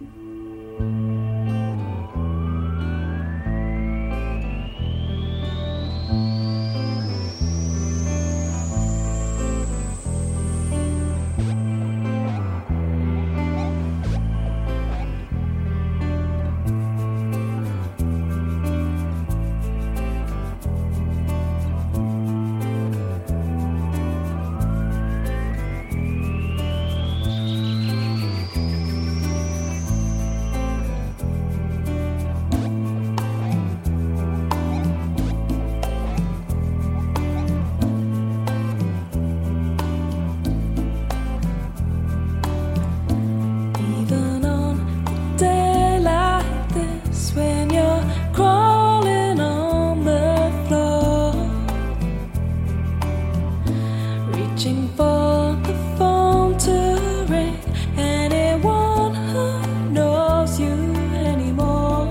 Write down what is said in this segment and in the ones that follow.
Reaching for the phone to ring, anyone who knows you anymore.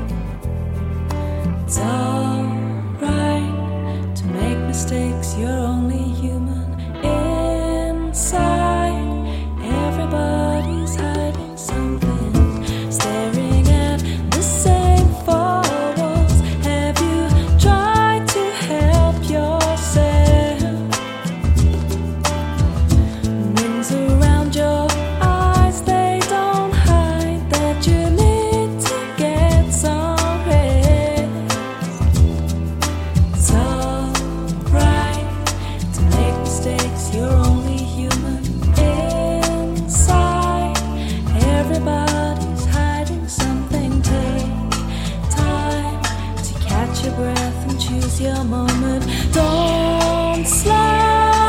It's alright to make mistakes, you're only human inside. Everybody's hiding something, staring at the same four walls. Have you tried to help yourself? Around your eyes, they don't hide that you need to get some rest. It's alright to make mistakes, you're only human inside. Everybody's hiding something. Take time to catch your breath and choose your moment. Don't slide.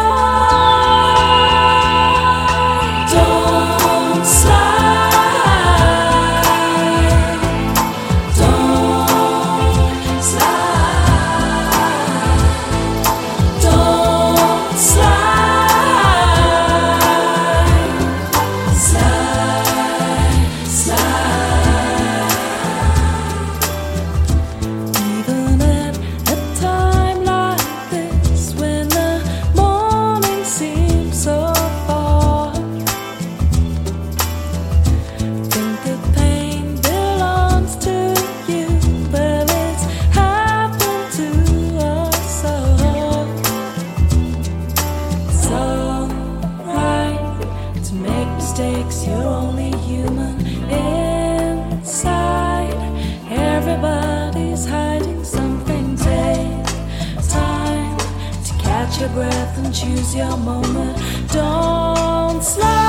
Mistakes, you're only human inside. Everybody's hiding something. Take time to catch your breath and choose your moment. Don't slide.